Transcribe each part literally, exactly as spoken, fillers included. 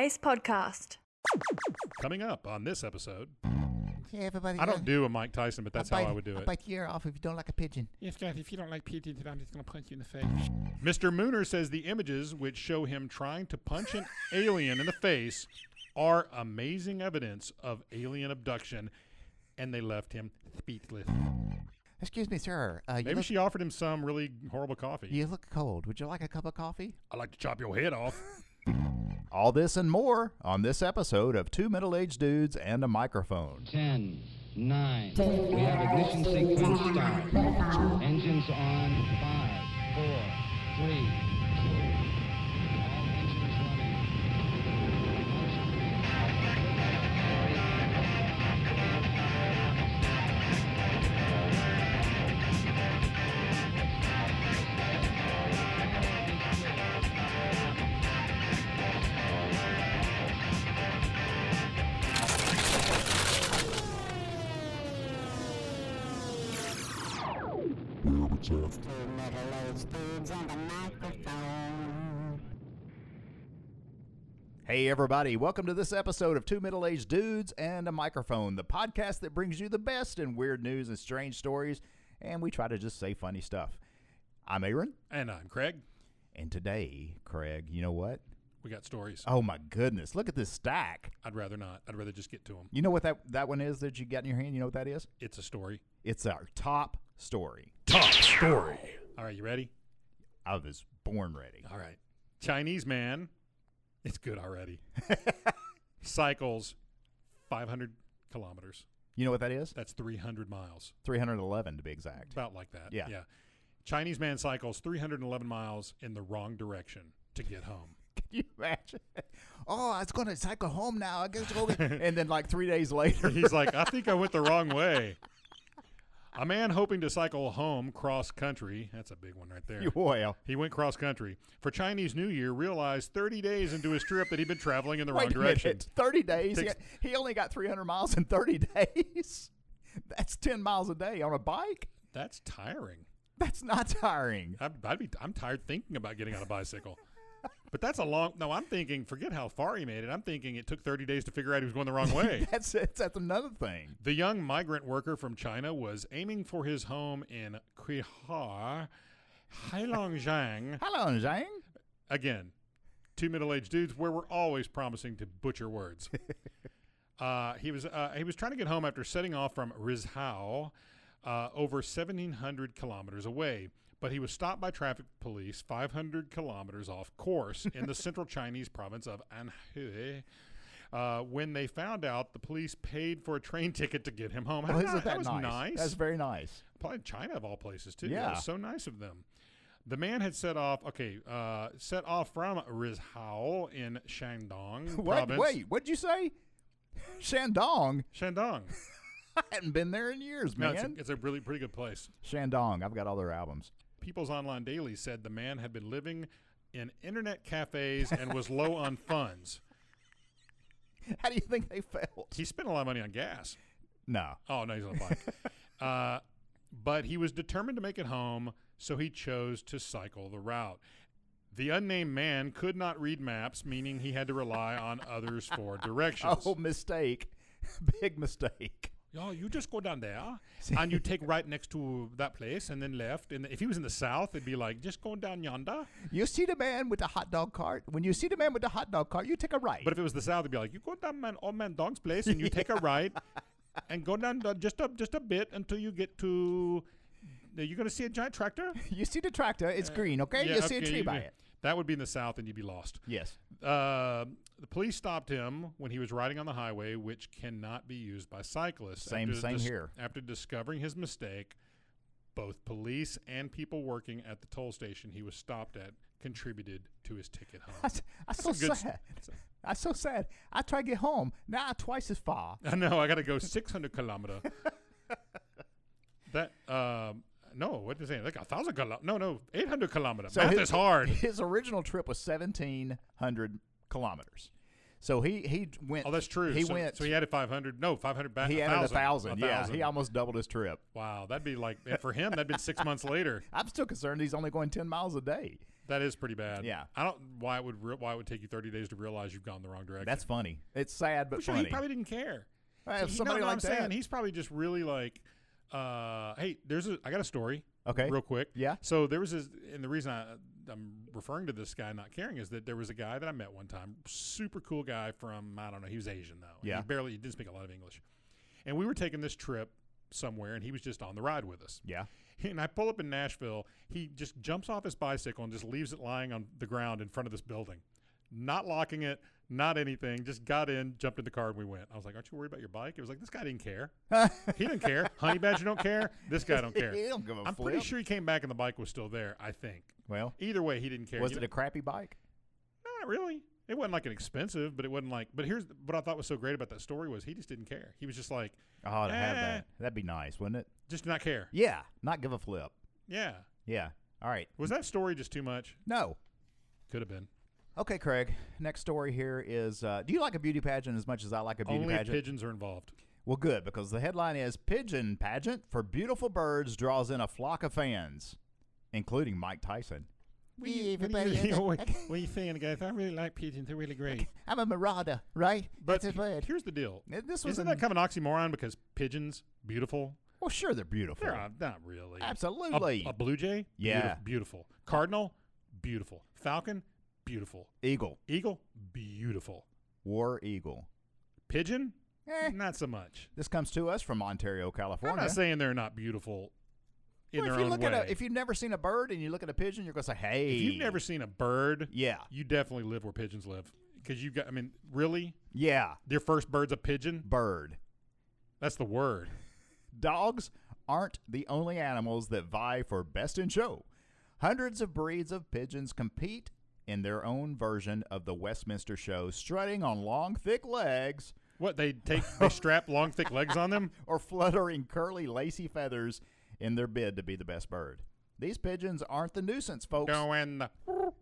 Taste podcast. Coming up on this episode, Hey, everybody. I don't do a Mike Tyson, but that's I'll how bite, I would do I'll it. bite your ear off if you don't like a pigeon. Yes, guys, if you don't like pigeons, then I'm just going to punch you in the face. Mister Mooner says the images which show him trying to punch an alien in the face are amazing evidence of alien abduction, and they left him speechless. Excuse me, sir. Uh, you Maybe look, she offered him some really horrible coffee. You look cold. Would you like a cup of coffee? I'd like to chop your head off. All this and more on this episode of Two Middle-Aged Dudes and a Microphone. Ten, nine, we have ignition sequence start. Engines on, five, four, three, two, all engines running. Hey everybody, welcome to this episode of Two Middle-Aged Dudes and a Microphone, the podcast that brings you the best in weird news and strange stories, and we try to just say funny stuff. I'm Aaron, And I'm Craig. and today, Craig, you know what? We got stories. Oh my goodness, look at this stack. I'd rather not. I'd rather just get to them. You know what that, that one is that you got in your hand? You know what that is? It's a story. It's our top story. Top story. All right, you ready? I was born ready. All right. Chinese man, it's good already, cycles five hundred kilometers. You know what that is? That's three hundred miles. three hundred eleven to be exact. About like that. Yeah. Yeah. Chinese man cycles three hundred eleven miles in the wrong direction to get home. Can you imagine? Oh, I was going to cycle home now. I guess go get-" And then like three days later. He's like, I think I went the wrong way. A man hoping to cycle home cross country, that's a big one right there. Well, He went cross country for Chinese New Year, realized thirty days into his trip that he'd been traveling in the wrong wait a direction. minute. thirty days? He, Takes- got- he only got three hundred miles in thirty days? That's ten miles a day on a bike? That's tiring. That's not tiring. I'd, I'd be, I'm tired thinking about getting on a bicycle. But that's a long, no, I'm thinking, forget how far he made it. I'm thinking it took thirty days to figure out he was going the wrong way. That's, that's that's another thing. The young migrant worker from China was aiming for his home in Quihar, Heilongjiang. Hello, Zhang. Again, two middle-aged dudes where we're always promising to butcher words. uh, he was uh, he was trying to get home after setting off from Rizhao, uh, over seventeen hundred kilometers away. But he was stopped by traffic police five hundred kilometers off course in the central Chinese province of Anhui. Uh, when they found out, the police paid for a train ticket to get him home. Well, How- isn't that was nice? nice. That's very nice. Probably China of all places too. Yeah. That was so nice of them. The man had set off. Okay, uh, set off from Rizhao in Shandong What? province. Wait, what'd you say? Shandong? Shandong. I hadn't been there in years, No, man. it's a, it's a really pretty good place. Shandong. I've got all their albums. People's Online Daily said the man had been living in internet cafes and was low on funds. How do you think they felt? He spent a lot of money on gas. No. Oh, no, he's on a bike. uh, but he was determined to make it home, so he chose to cycle the route. The unnamed man could not read maps, meaning he had to rely on others for directions. Oh, mistake. Big mistake. Oh, you just go down there, and you take right next to that place, and then left. And if he was in the south, it'd be like, just go down yonder. You see the man with the hot dog cart? When you see the man with the hot dog cart, you take a right. But if it was the south, it'd be like, you go down man, old man dog's place, and you take a right, and go down the, just a just a bit until you get to. You're gonna see a giant tractor. You see the tractor, it's green, okay? Yeah, you see a okay, tree you- by it. That would be in the south, and you'd be lost. Yes. Uh, the police stopped him when he was riding on the highway, which cannot be used by cyclists. Same- After same dis- here. After discovering his mistake, both police and people working at the toll station he was stopped at contributed to his ticket home. That's, that's so a good s- sad. That's so sad. I try to get home. Now twice as far. I know. I got to go six hundred kilometer. That um, no, what is it? Like a thousand kilometer? No, no, eight hundred kilometer. Math his, is hard. His original trip was seventeen hundred kilometers. So he he went. Oh, that's true. He so, went. So he added five hundred. No, five hundred back. he a added a thousand. thousand. A Yeah, thousand. he almost doubled his trip. Wow, that'd be like and for him. That'd been six months later. I'm still concerned he's only going ten miles a day. That is pretty bad. Yeah. I don't why it would re- why it would take you thirty days to realize you've gone the wrong direction. That's funny. It's sad, but I'm sure funny. he probably didn't care. Well, if He- somebody no, no, like I'm that. saying he's probably just really like, uh, hey, there's a I got a story. Okay. Real quick. Yeah. So there was this, and the reason I, I'm referring to this guy not caring is that there was a guy that I met one time, super cool guy from, I don't know, he was Asian though. And Yeah. He barely, he didn't speak a lot of English. And we were taking this trip somewhere, and he was just on the ride with us. Yeah. And I pull up in Nashville. He just jumps off his bicycle and just leaves it lying on the ground in front of this building. Not locking it, not anything. Just got in, jumped in the car, and we went. I was like, aren't you worried about your bike? It was like, this guy didn't care. He didn't care. Honey Badger don't care. This guy don't care. He don't give a I'm flip. pretty sure he came back and the bike was still there, I think. Well, Either way, he didn't care. was You it know- a crappy bike? Not really. It wasn't like an expensive, but it wasn't like. But here's what I thought was so great about that story was he just didn't care. He was just like, Oh, to have Eh. that. That'd be nice, wouldn't it? just not care. Yeah. Not give a flip. Yeah. Yeah. All right. Was that story just too much? No. Could have been. Okay, Craig. Next story here is uh, do you like a beauty pageant as much as I like a beauty Only if pageant? pigeons are involved. Well, good, because the headline is Pigeon Pageant for Beautiful Birds draws in a flock of fans, including Mike Tyson. What are Yeah, you, what are everybody you, has a- what, what are you saying, guys? I really like pigeons. They're really great. I'm a marauder, right? But That's a bird. here's the deal. Uh, This was Isn't an- that kind of an oxymoron because pigeons, beautiful? well, sure, they're beautiful. They're not, not really. Absolutely. A, a blue jay? Yeah. Beautiful. beautiful. Cardinal? Beautiful. Falcon? Beautiful. Eagle. Eagle? Beautiful. War Eagle. Pigeon? Eh. Not so much. This comes to us from Ontario, I'm California. not saying they're not beautiful in Well, their if you own look way. at a, if you've never seen a bird and you look at a pigeon, you're going to say, hey. If you've never seen a bird, Yeah. you definitely live where pigeons live. Because you've got, I mean, really? Yeah. Your first bird's a pigeon? Bird. That's the word. Dogs aren't the only animals that vie for best in show. Hundreds of breeds of pigeons compete in their own version of the Westminster show, strutting on long, thick legs What, they take, they strap long, thick legs on them? or fluttering curly, lacy feathers in their bid to be the best bird. These pigeons aren't the nuisance, folks. Go in the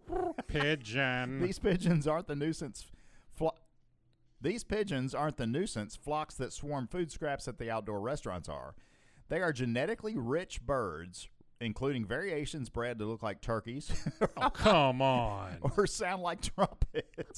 pigeon. These pigeons aren't the nuisance. Flo- These pigeons aren't the nuisance flocks that swarm food scraps at the outdoor restaurants are. They are genetically rich birds, including variations bred to look like turkeys Oh, come on. or sound like trumpets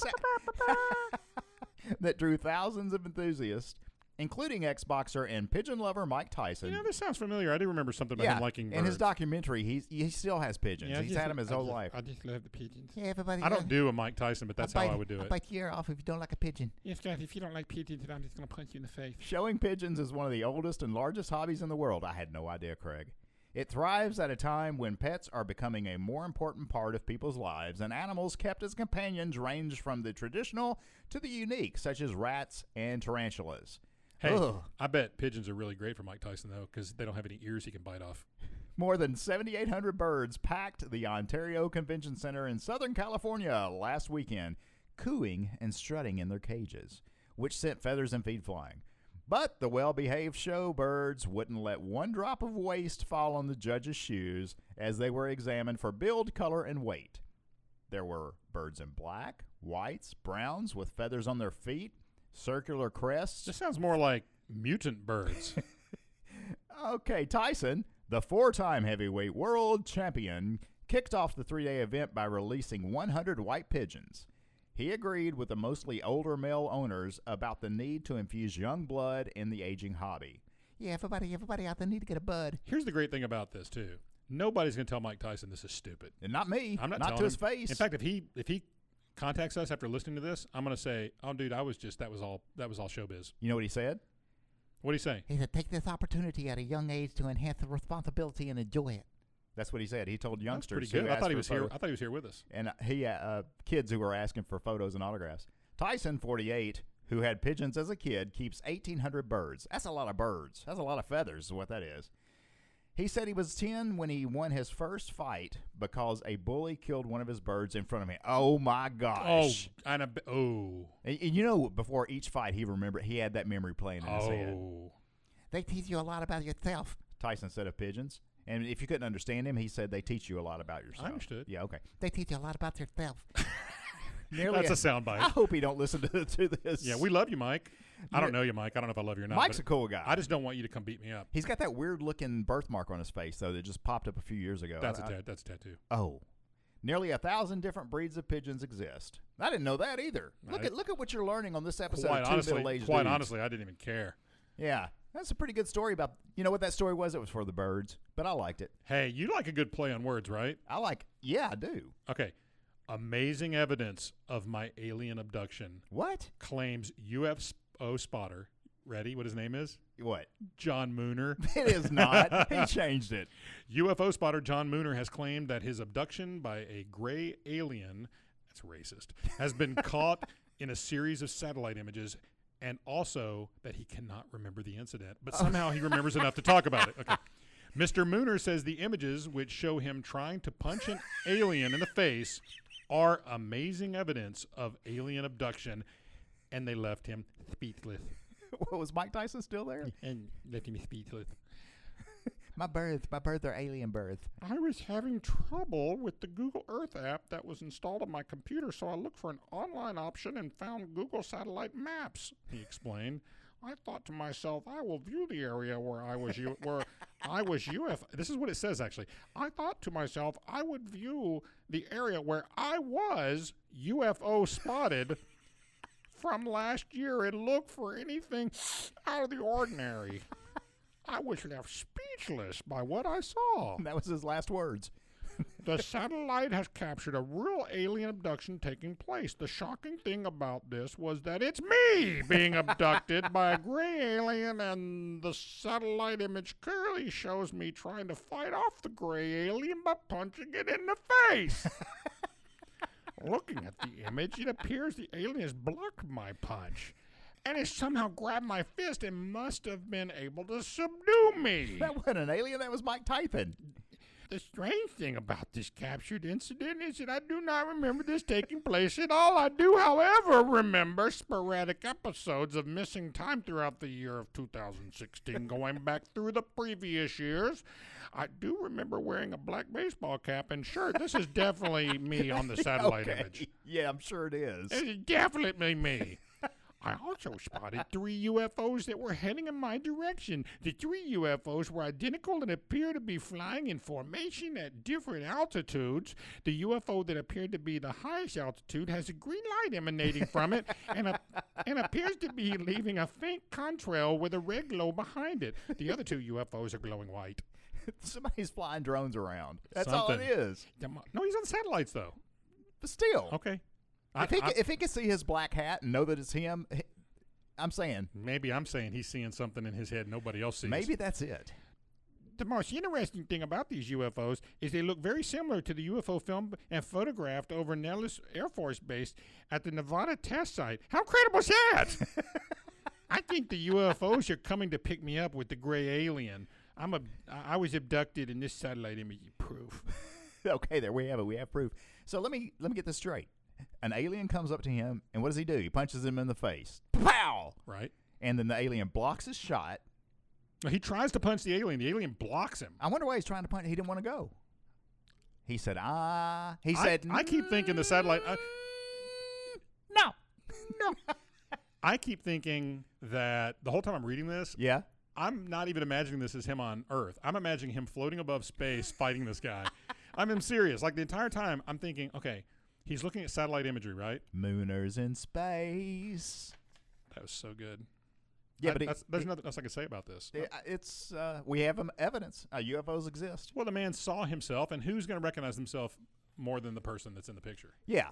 that drew thousands of enthusiasts, including ex-boxer and pigeon lover Mike Tyson. You know, this sounds familiar. I do remember something about yeah, him liking in birds. his documentary, he's, he still has pigeons. Yeah, I he's just- had them his I whole just- life. I just love the pigeons. Yeah, everybody. I don't has- do a Mike Tyson, but that's I'll how bite, I would do I'll it. bite your ear off if you don't like a pigeon. Yes, guys, if you don't like pigeons, then I'm just going to punch you in the face. Showing pigeons is one of the oldest and largest hobbies in the world. I had no idea, Craig. It thrives at a time when pets are becoming a more important part of people's lives, and animals kept as companions range from the traditional to the unique, such as rats and tarantulas. Hey, Ugh. I bet pigeons are really great for Mike Tyson, though, because they don't have any ears he can bite off. More than seventy-eight hundred birds packed the Ontario Convention Center in Southern California last weekend, cooing and strutting in their cages, which sent feathers and feet flying. But the well-behaved show birds wouldn't let one drop of waste fall on the judges' shoes as they were examined for build, color, and weight. There were birds in black, whites, browns with feathers on their feet, circular crests. This sounds more like mutant birds. Okay, Tyson, the four-time heavyweight world champion, kicked off the three-day event by releasing one hundred white pigeons. He agreed with the mostly older male owners about the need to infuse young blood in the aging hobby. Yeah, everybody, everybody out there need to get a bud. Here's the great thing about this, too. Nobody's going to tell Mike Tyson this is stupid. And not me, I'm not, not telling to his him. face. In fact, if he if he contacts us after listening to this, I'm going to say, "Oh, dude, I was just that was all that was all showbiz." you know what he said? What do you say? He said, take this opportunity at a young age to enhance the responsibility and enjoy it. That's what he said. He told That's youngsters. pretty who good. I asked thought he for was here. photos- I thought he was here with us. and uh, he uh, uh, kids who were asking for photos and autographs. Tyson, forty-eight, who had pigeons as a kid, keeps eighteen hundred birds. That's a lot of birds. That's a lot of feathers is what that is. He said he was ten when he won his first fight because a bully killed one of his birds in front of him. Oh, my Oh, gosh. and a, b- oh, And, and you know, before each fight, he remembered he had that memory playing in his head. oh. They teach you a lot about yourself. Tyson said of pigeons. And if you couldn't understand him, he said they teach you a lot about yourself. understood. Yeah, okay. They teach you a lot about yourself. Nearly That's a soundbite. I hope he don't listen to, to this. Yeah, we love you, Mike. I don't know you, Mike. I don't know if I love you or not. Mike's but a cool guy. I just don't want you to come beat me up. He's got that weird looking birthmark on his face, though, that just popped up a few years ago. That's I- a I- tat. That's a tattoo. Oh. Nearly a thousand different breeds of pigeons exist. I didn't know that either. Look I- at look at what you're learning on this episode Quite of Two honestly, Middle-Aged quite Dudes. honestly, I didn't even care. Yeah, that's a pretty good story about. You know what that story was? It was for the birds, but I liked it. Hey, you like a good play on words, right? I like. Yeah, I do. Okay. Amazing evidence of my alien abduction What? claims U F O spotter. Ready? What his name is? What? John Mooner. It is not. He changed it. U F O spotter John Mooner has claimed that his abduction by a gray alien, that's racist, has been caught in a series of satellite images, and also that he cannot remember the incident, but somehow he remembers enough to talk about it. Okay. Mister Mooner says the images, which show him trying to punch an alien in the face, are amazing evidence of alien abduction, and they left him speechless. What, was Mike Tyson still there? And let me speechless. My birds, my birds are alien birds. I was having trouble with the Google Earth app that was installed on my computer, so I looked for an online option and found Google Satellite Maps, he explained. I thought to myself, I will view the area where I was U- where I was U F. This is what it says actually. I thought to myself, I would view the area where I was U F O spotted from last year and look for anything out of the ordinary. I was left speechless by what I saw. That was his last words. The satellite has captured a real alien abduction taking place. The shocking thing about this was that it's me being abducted by a gray alien, and the satellite image clearly shows me trying to fight off the gray alien by punching it in the face. Looking at the image, it appears the alien has blocked my punch and has somehow grabbed my fist and must have been able to subdue me. That wasn't an alien. That was Mike Tyson. The strange thing about this captured incident is that I do not remember this taking place at all. I do, however, remember sporadic episodes of missing time throughout the year of two thousand sixteen, going back through the previous years. I do remember wearing a black baseball cap and shirt. This is definitely me on the satellite Okay. image. Yeah, I'm sure it is. It is definitely me. I also spotted three U F Os that were heading in my direction. The three U F Os were identical and appear to be flying in formation at different altitudes. The U F O that appeared to be the highest altitude has a green light emanating from it and, a, and appears to be leaving a faint contrail with a red glow behind it. The other two U F Os are glowing white. Somebody's flying drones around. That's all Something. it is. The mo- No, he's on satellites, though. But still, Okay. if, he, if he can see his black hat and know that it's him, he- I'm saying Maybe I'm saying he's seeing something in his head nobody else sees. maybe that's it. The most interesting thing about these U F Os is they look very similar to the U F O filmed and photographed over Nellis Air Force Base at the Nevada test site. How credible is that? I think the U F Os are coming to pick me up with the gray alien. I'm a, I was abducted, and this satellite image is proof. Okay, there we have it. We have proof. So let me let me get this straight. An alien comes up to him, and what does he do? He punches him in the face. Pow! Right? And then the alien blocks his shot. No, he tries to punch the alien. The alien blocks him. I wonder why he's trying to punch. He didn't want to go. He said, ah. He I- said, I keep thinking the satellite- I- no. No. I keep thinking that the whole time I'm reading this, Yeah. I'm not even imagining this as him on Earth. I'm imagining him floating above space fighting this guy. I'm I'm serious. Like the entire time, I'm thinking, okay, he's looking at satellite imagery, right? Mooners in space. That was so good. Yeah, I- but he- that's, there's he- nothing else I can say about this. it- it's uh, we have um, evidence. Uh, U F Os exist. Well, the man saw himself, and who's going to recognize himself more than the person that's in the picture? Yeah.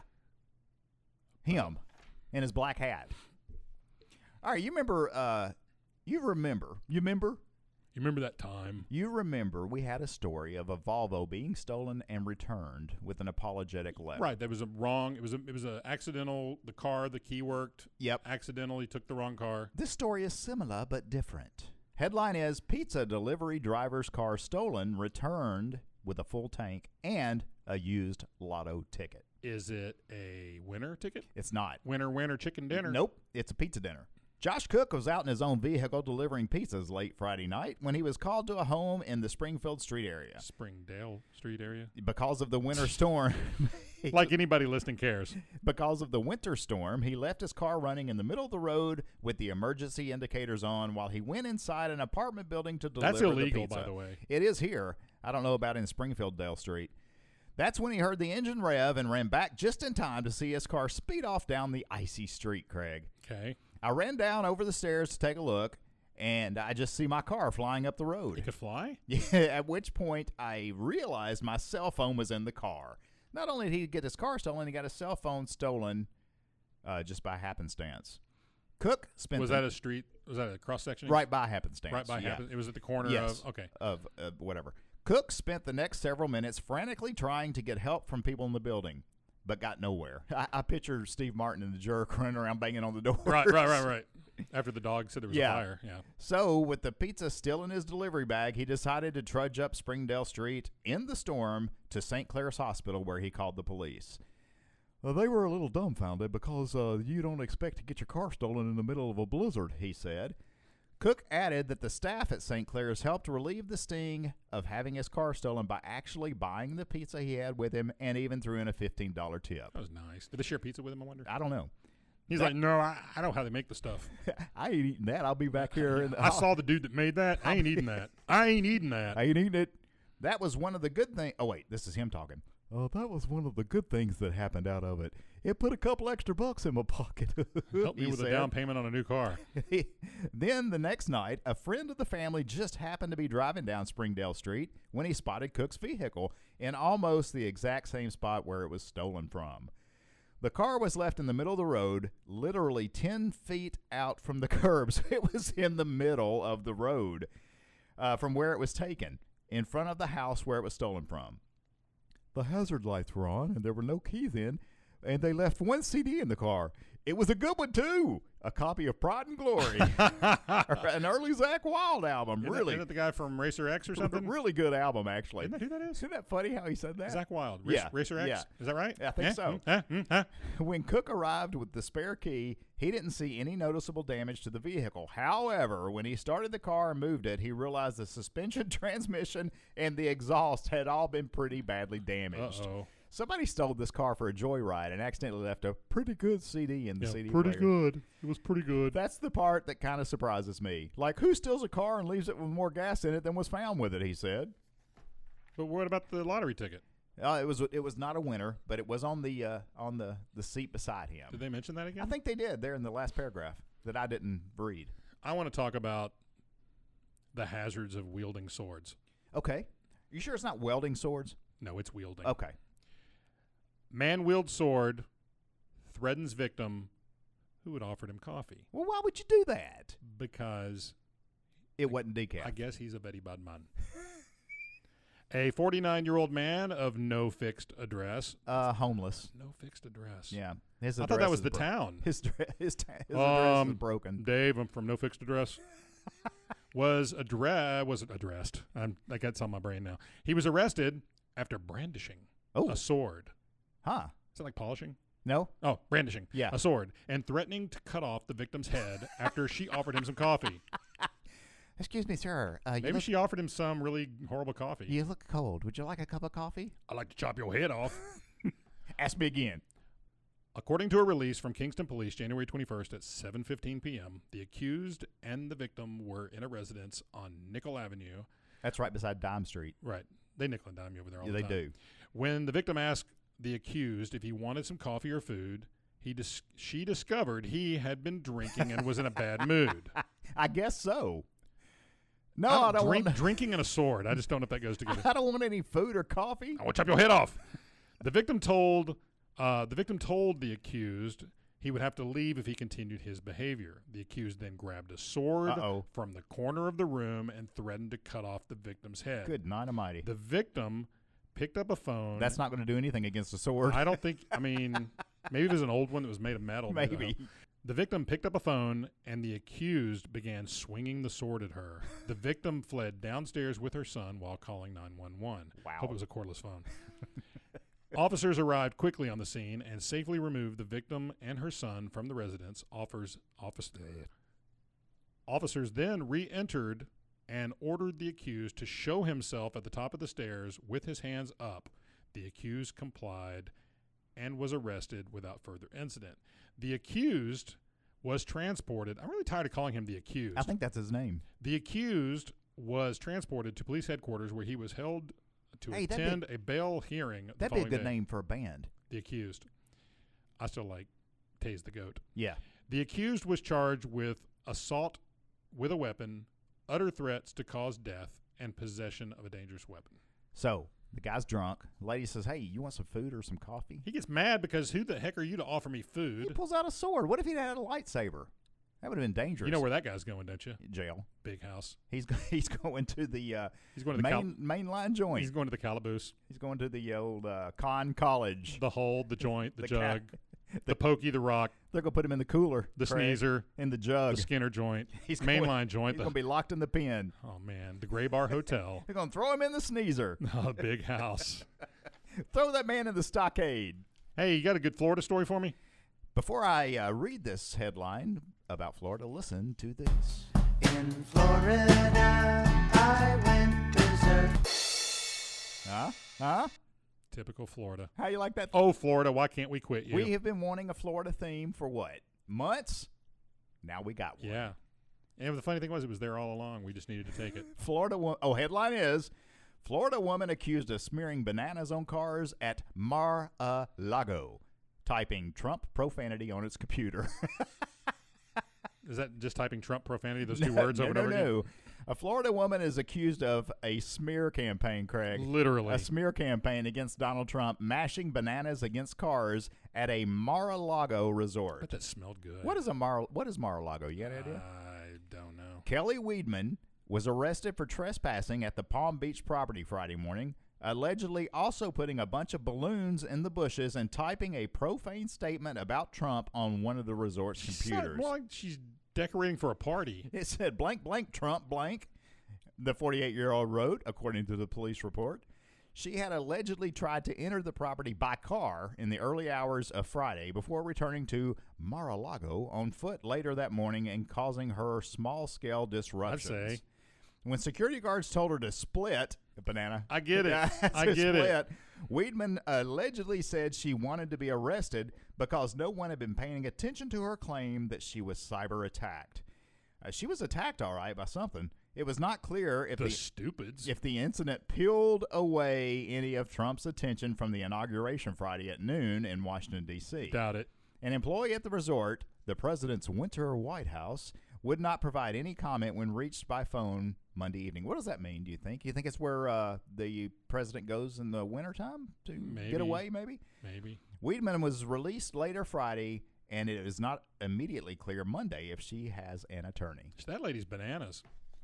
Him in his black hat. All right, you remember uh you remember. You remember? You remember that time? You remember we had a story of a Volvo being stolen and returned with an apologetic letter. Right. There was a wrong. It was a. It was a accidental. The car, the key worked. Yep. Accidentally took the wrong car. This story is similar but different. Headline is Pizza Delivery Driver's Car Stolen, Returned with a Full Tank and a Used Lotto Ticket. Is it a winner ticket? It's not. Winner, winner, chicken dinner. Nope. It's a pizza dinner. Josh Cook was out in his own vehicle delivering pizzas late Friday night when he was called to a home in the Springfield Street area. Springdale Street area. Because of the winter storm, Like anybody listening cares. because of the winter storm, he left his car running in the middle of the road with the emergency indicators on while he went inside an apartment building to deliver That's the illegal, pizza. by the way. It is here. I don't know about in Springfield Dale Street. That's when he heard the engine rev and ran back just in time to see his car speed off down the icy street, Craig. Okay. I ran down over the stairs to take a look, and I just see my car flying up the It road. could fly? Yeah, at which point I realized my cell phone was in the car. Not only did he get his car stolen, he got his cell phone stolen uh, just by happenstance. Cook spent Was the, that a street? Was that a cross section? right by happenstance. Right by yeah. happen- It was at the corner Yes. of. Okay. of uh, whatever. Cook spent the next several minutes frantically trying to get help from people in the building, but got nowhere. I, I picture Steve Martin and the jerk running around banging on the door. Right, right, right, right. After the dog said there was Yeah. a fire. Yeah. So, with the pizza still in his delivery bag, he decided to trudge up Springdale Street in the storm to Saint Clair's Hospital, where he called the police. Uh, they were a little dumbfounded because uh, you don't expect to get your car stolen in the middle of a blizzard, he said. Cook added that the staff at Saint Clair's helped relieve the sting of having his car stolen by actually buying the pizza he had with him and even threw in a fifteen dollars tip. That was nice. Did they share pizza with him, I wonder? I don't know. He's that- like, no, I, I know how they make the stuff. I ain't eating that. I'll be back here. In the, I saw the dude that made that. I ain't eating that. I ain't eating that. I ain't eating it. That was one of the good things. Oh, wait. This is him talking. Oh, that was one of the good things that happened out of it. It put a couple extra bucks in my pocket. Help me he with a said. down payment on a new car. Then the next night, a friend of the family just happened to be driving down Springdale Street when he spotted Cook's vehicle in almost the exact same spot where it was stolen from. The car was left in the middle of the road, literally ten feet out from the curbs. It was in the middle of the road uh, from where it was taken, in front of the house where it was stolen from. The hazard lights were on, and there were no keys in, and they left one C D in the car. It was a good one, too. A copy of Pride and Glory. An early Zach Wild album. Isn't really. That, isn't that the guy from Racer X or something? Really good album, actually. Isn't that who that is? Isn't that funny how he said that? Zach Wild. Rac- Yeah, Racer X? yeah. Is that right? I think Eh? so. Mm, huh? Mm, huh? When Cook arrived with the spare key, he didn't see any noticeable damage to the vehicle. However, when he started the car and moved it, he realized the suspension, transmission, and the exhaust had all been pretty badly damaged. Uh-oh. Somebody stole this car for a joyride and accidentally left a pretty good C D in the Yeah, C D pretty player. good. It was pretty good. That's the part that kind of surprises me. Like, who steals a car and leaves it with more gas in it than was found with it, he said. But what about the lottery ticket? Uh, it was it was not a winner, but it was on the uh, on the, the seat beside him. Did they mention that again? I think they did there in the last paragraph that I didn't read. I want to talk about the hazards of wielding swords. Okay. You sure it's not welding swords? No, it's wielding. Okay. Man wields sword, threatens victim who had offered him coffee Well, why would you do that? because It wasn't decaf. I guess he's a Betty Budman. A forty-nine-year-old man of no fixed address. Uh, homeless. No fixed address. Yeah. His I thought that address was is the bro- town. His, dre- his, ta- his address Um, is broken. Dave, I'm from no fixed address. was address was addressed. I'm I got some on my brain now. He was arrested after brandishing Oh. a sword. Huh. Is that like polishing? No? Oh, brandishing. Yeah. A sword and threatening to cut off the victim's head after she offered him some coffee. Excuse me, sir. Uh, you, Maybe look, she offered him some really horrible coffee. you look cold. Would you like a cup of coffee? I'd like to chop your head off. Ask me again. According to a release from Kingston Police, January twenty-first at seven fifteen p.m., the accused and the victim were in a residence on Nickel Avenue. That's right beside Dime Street. Right. They nickel and dime you over there all Yeah, the they time. do. When the victim asked the accused if he wanted some coffee or food, he dis- she discovered he had been drinking and was in a bad mood. I guess so. No, I I don't drink, want. drinking and a sword. I just don't know if that goes together. I don't want any food or coffee. I want to chop your head off. The victim told uh, the victim told the accused he would have to leave if he continued his behavior. The accused then grabbed a sword Uh-oh. from the corner of the room and threatened to cut off the victim's head. Good night, almighty. The victim picked up a phone. That's not going to do anything against a sword. I don't think. I mean, maybe it was an old one that was made of metal. I don't know. Maybe. The victim picked up a phone, and the accused began swinging the sword at her. The victim fled downstairs with her son while calling nine one one. Wow. Hope it was a cordless phone. Officers arrived quickly on the scene and safely removed the victim and her son from the residence. Offers, office, officers then re-entered and ordered the accused to show himself at the top of the stairs with his hands up. The accused complied and was arrested without further incident. The accused was transported. I'm really tired of calling him the accused. I think that's his name. The accused was transported to police headquarters where he was held to Hey, that'd be- attend a bail hearing. the That'd be a following good day. name for a band. The accused. I still like Tase the Goat. Yeah. The accused was charged with assault with a weapon, utter threats to cause death, and possession of a dangerous weapon. So the guy's drunk. The lady says, "Hey, you want some food or some coffee?" He gets mad because who the heck are you to offer me He food? pulls out a sword. What if he'd had a lightsaber? That would have been dangerous. You know where that guy's going, don't you? Jail. Big house. He's go- he's going to the uh, He's going to the main mainline joint. He's going to the calaboose, He's going to the old uh, Con College. the hold, the joint, the, The jug, ca- the pokey, the rock, They're gonna put him in the cooler. the Craig, sneezer, in the jug. the Skinner joint, He's going- mainline joint. He's The, gonna be locked in the pen. oh man, the Gray Bar Hotel. They're gonna throw him in the sneezer. Oh, big house. Throw that man in the stockade. Hey, you got a good Florida story for me? Before I uh, read this headline about Florida, listen to this. In Florida, I went berserk. Huh? Huh? Typical Florida. How you like that? Oh, Florida, why can't we quit you? We have been wanting a Florida theme for what? Months? Now we got one. Yeah. And the funny thing was, it was there all along. We just needed to take it. Florida. Wo- oh, headline is Florida woman accused of smearing bananas on cars at Mar-a-Lago, typing Trump profanity on its computer. Is that just typing Trump profanity, those two words no, over no, and over no. A Florida woman is accused of a smear campaign, Craig. again? Literally. A smear campaign against Donald Trump, mashing bananas against cars at a Mar-a-Lago I resort. bet that smelled good. What is a Mar? What is Mar-a-Lago? You got an idea? I don't know. Kelly Weedman was arrested for trespassing at the Palm Beach property Friday morning, allegedly also putting a bunch of balloons in the bushes and typing a profane statement about Trump on one of the resort's She's computers. more like she's decorating for a party. It said blank blank Trump blank, the forty-eight-year-old wrote, according to the police report. She had allegedly tried to enter the property by car in the early hours of Friday before returning to Mar-a-Lago on foot later that morning and causing her small-scale I'd disruptions. say. When security guards told her to split, banana. I get it. Yeah, I to get it. split, Weedman allegedly said she wanted to be arrested because no one had been paying attention to her claim that she was cyber attacked. Uh, she was attacked, all right, by something. It was not clear if The the, stupids. if the incident peeled away any of Trump's attention from the inauguration Friday at noon in Washington, D C. Doubt it. An employee at the resort, the president's winter White House, would not provide any comment when reached by phone Monday evening. What does that mean, do you think? You think it's where uh, the president goes in the wintertime to Maybe. get away, maybe? Maybe. Weedman was released later Friday, and it is not immediately clear Monday if she has an attorney. That lady's bananas.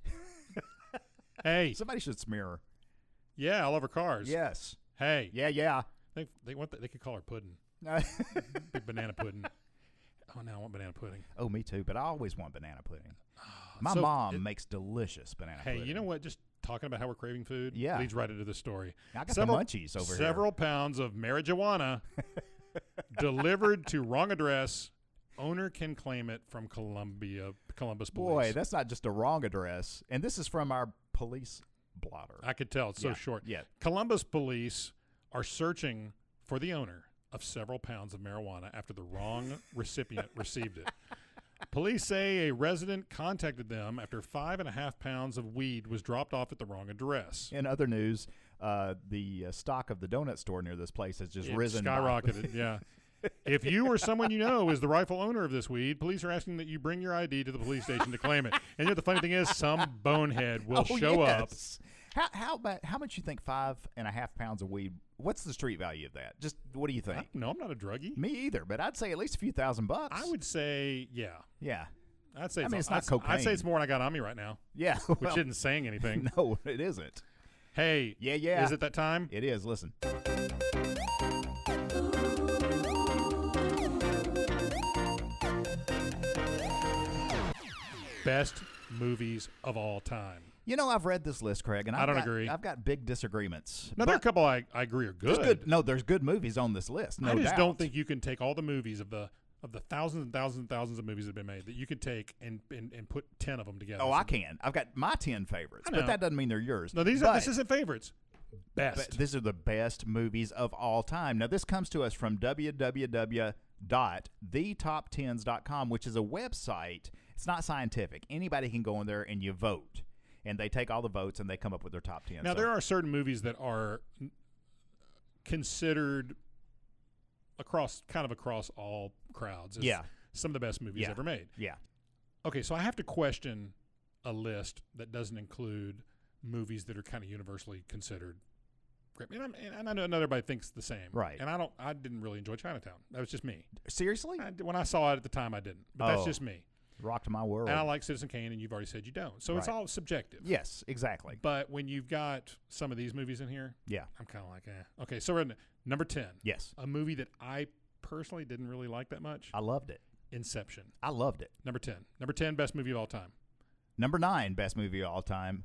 Hey. Somebody should smear her. Yeah, all over cars. Yes. Hey. Yeah, yeah. They they want the, they could call her pudding. Big banana pudding. Oh, now I want banana pudding. Oh, me too, but I always want banana pudding. My So, mom it- makes delicious banana Hey, pudding. you know what? Just talking about how we're craving food Yeah. leads right into this story. I got several, the munchies over Several pounds of marijuana delivered to wrong address. Owner can claim it from Columbia, Columbus here. Police. Boy, that's not just a wrong address. And this is from our police blotter. I could tell. It's so Yeah, short. yeah. Columbus Police are searching for the owner of several pounds of marijuana after the wrong recipient received it. Police say a resident contacted them after five and a half pounds of weed was dropped off at the wrong address. In other news, uh, the uh, stock of the donut store near this place has just It risen. by- skyrocketed, yeah. If you or someone you know is the rightful owner of this weed, police are asking that you bring your I D to the police station to claim it. And you know the funny thing is, some bonehead will Oh, show up. yes. How how about how much you think five and a half pounds of weed? What's the street value of that? Just what do you think? I, no, I'm not a druggie. Me either, but I'd say at least a few thousand bucks. I would say, yeah. Yeah, I'd say I it's, mean, a- it's not I'd, I'd say cocaine. it's more than I got on me right now, yeah. which well, isn't saying anything. no, it isn't. Hey, Yeah, yeah. is it that time? It is. Listen. Best movies of all time. You know, I've read this list, Craig, and I I've don't got, agree. I've got big disagreements. Now, there are a But couple I, I agree are there's good. No, there's good movies on this list. No I just doubt. don't think you can take all the movies of the of the thousands and thousands and thousands of movies that have been made that you could take and and, and put ten of them together. Oh, I can. I've got my ten favorites, I but know. that doesn't mean they're yours. No, these are, But- this isn't favorites. Best. But these are the best movies of all time. Now, this comes to us from w w w dot the top tens dot com, which is a website. It's not scientific. Anybody can go in there and you vote. and they take all the votes and they come up with their top ten. Now So- there are certain movies that are n- considered across kind of across all crowds as Yeah. some of the best movies Yeah. ever made. yeah. Okay, so I have to question a list that doesn't include movies that are kind of universally considered great. And, I'm, and I know not everybody thinks the same, Right. And I don't. I didn't really enjoy Chinatown. That was just me. Seriously? I, when I saw it at the time, I didn't. But that's Oh. just me. Rocked my world. And I like Citizen Kane, and you've already said you don't. So it's Right. all subjective. Yes, exactly. But when you've got some of these movies in here, Yeah. I'm kind of like, eh. Okay, so we're in number ten. Yes. A movie that I personally didn't really like that much. I loved it. Inception. I loved it. Number ten. Number ten, best movie of all time. Number nine, best movie of all time,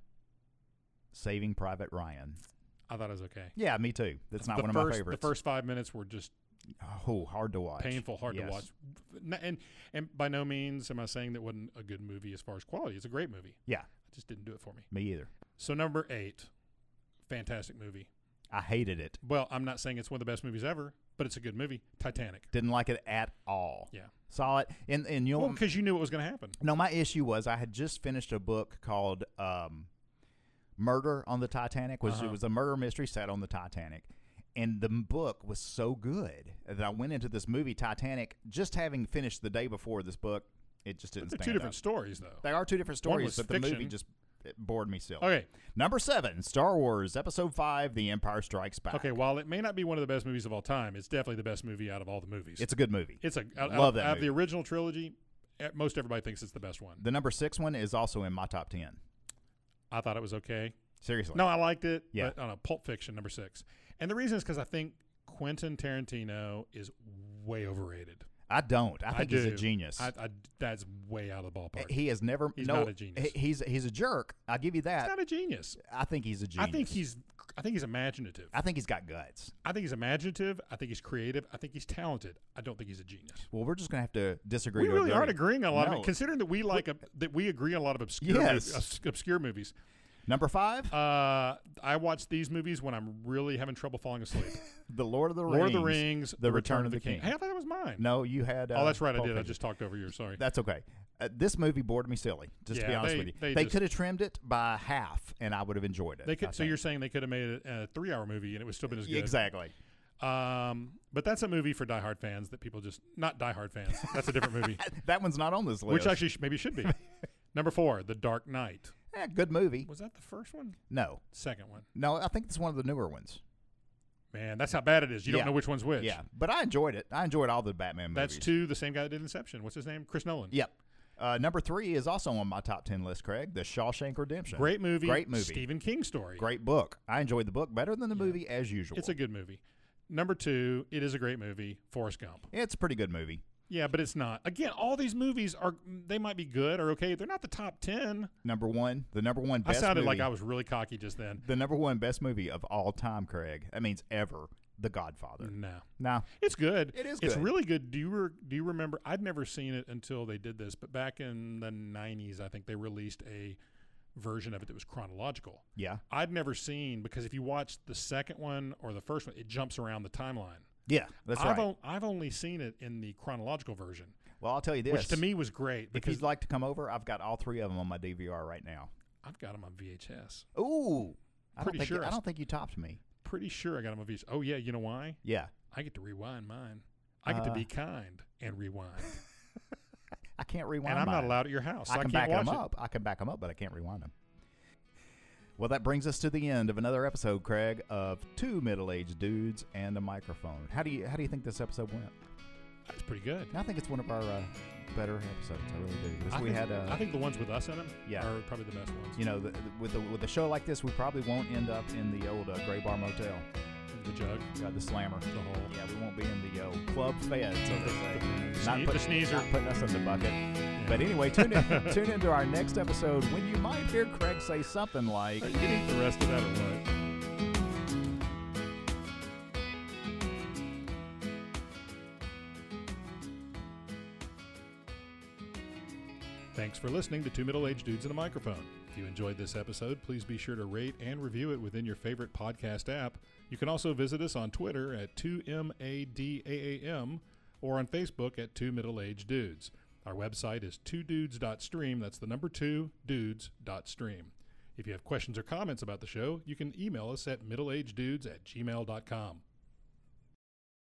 Saving Private Ryan. I thought it was okay. Yeah, me too. That's not the one first, of my favorites. The first five minutes were just Oh, hard to watch. painful, hard Yes. to watch. N- And and by no means am I saying that wasn't a good movie as far as quality. It's a great movie. Yeah, It just didn't do it for me. me either. So number eight, fantastic movie. I hated it. Well, I'm not saying it's one of the best movies ever, but it's a good movie. Titanic. Didn't like it at all. Yeah. Saw it. And, and you'll Well, because you knew what was going to happen. No, my issue was I had just finished a book called um, Murder on the Titanic. Was Uh-huh. It was a murder mystery set on the Titanic. And the m- book was so good that I went into this movie, Titanic, just having finished the day before this book. It just didn't But they're stand two different up. stories, though. They are two different One stories, was but the movie fiction. just it bored me silly. Okay. Number seven, Star Wars Episode Five: The Empire Strikes Back. Okay, while it may not be one of the best movies of all time, it's definitely the best movie out of all the movies. It's a good movie. It's a out, Love out, that out of the movie. original trilogy. eh, Most everybody thinks it's the best one. The number six one is also in my top ten. I thought it was okay. Seriously. No, I liked it. Yeah. But on a Pulp Fiction, number six, and the reason is because I think Quentin Tarantino is way overrated. I don't. I think he's a do. genius. I, I, that's way out of the ballpark. He has never. He's no, not a genius. he- He's he's a jerk. I'll give you that. He's not a genius. I think he's a genius. I think he's. I think he's imaginative. I think he's got guts. I think he's imaginative. I think he's creative. I think he's talented. I don't think he's a genius. Well, we're just gonna have to disagree. We to really agree. aren't agreeing on a lot of No. it, considering that we like a, that we agree on a lot of obscure Yes. mov- obs- obscure movies. Number five, Uh, I watch these movies when I'm really having trouble falling asleep. The Lord of the Rings. Lord of the Rings, The Return of the King. Hey, I thought that was mine. No, you had. Uh, oh, that's right. I Pulp did. I Fiction. just talked over you. Sorry. That's okay. Uh, this movie bored me silly. Just to be Yeah, honest they- with you, they they, just- could have trimmed it by half, and I would have enjoyed it. They I could. So think. you're saying they could have made it a three-hour movie and it would still been as good. exactly. Um, but that's a movie for diehard fans that people just not diehard fans. That's a different movie, That one's not on this list. which actually sh- maybe should be. Number four, The Dark Knight. Eh, good movie. Was that the first one? No, Second one. no, I think it's one of the newer ones. Man, that's how bad it is. You Yeah. don't know which one's which. Yeah, but I enjoyed it. I enjoyed all the Batman movies. That's two. The same guy that did Inception. What's his name? Chris Nolan. Yep. Uh, number three is also on my top ten list, Craig. The Shawshank Redemption. Great movie. Great movie. Stephen King story. Great book. I enjoyed the book better than the Yeah. movie as usual. It's a good movie. Number two, it is a great movie. Forrest Gump. It's a pretty good movie. Yeah, but it's not. Again, all these movies are, they might be good or okay. They're not the top ten. Number one, the number one I best sounded movie. like I was really cocky just then. the number one best movie of all time, Craig. That means ever. The Godfather. No. No. It's good. It is It's good. really good. Do you re- do you remember? I'd never seen it until they did this, but back in the nineties, I think they released a version of it that was chronological. Yeah. I'd never seen because if you watch the second one or the first one, it jumps around the timeline. Yeah, that's I've right. on, I've only seen it in the chronological version, well, I'll tell you this. which to me was great if because you'd like to come over, I've got all three of them on my D V R right now. I've got them on V H S. Ooh. I don't Pretty think sure I I don't think you topped me. Pretty sure I got them on V H S. Oh yeah, you know why? Yeah. I get to rewind mine. I get to Uh, be kind and rewind, I can't rewind and I'm not mine. allowed at your house. So I I, can can't back watch them it. up. I can back them up, but I can't rewind them. Well, that brings us to the end of another episode, Craig, of Two Middle-Aged Dudes and a Microphone. How do you how do you think this episode went? That's pretty good. I think it's one of our uh, better episodes. I really do. Because I we think, had, uh, I think the ones with us in them Yeah. are probably the best ones. you know, the, the, with the, with a show like this, we probably won't end up in the old uh, Gray Bar Motel. The jug, Got the slammer. the whole. Yeah, we won't be in the uh, club fed, so they say. The, Not, sne- put- the sneezer. not putting us in the bucket. Yeah. But anyway, tune in, tune into our next episode when you might hear Craig say something like, Are you gonna eat the rest of that or what? Thanks for listening to Two Middle-Aged Dudes and a Microphone. If you enjoyed this episode, please be sure to rate and review it within your favorite podcast app. You can also visit us on Twitter at two M A D A A M or on Facebook at Two Middle-Aged Dudes. Our website is two dudes dot stream. That's the number two, dudes dot stream. If you have questions or comments about the show, you can email us at middleageddudes at gmail dot com.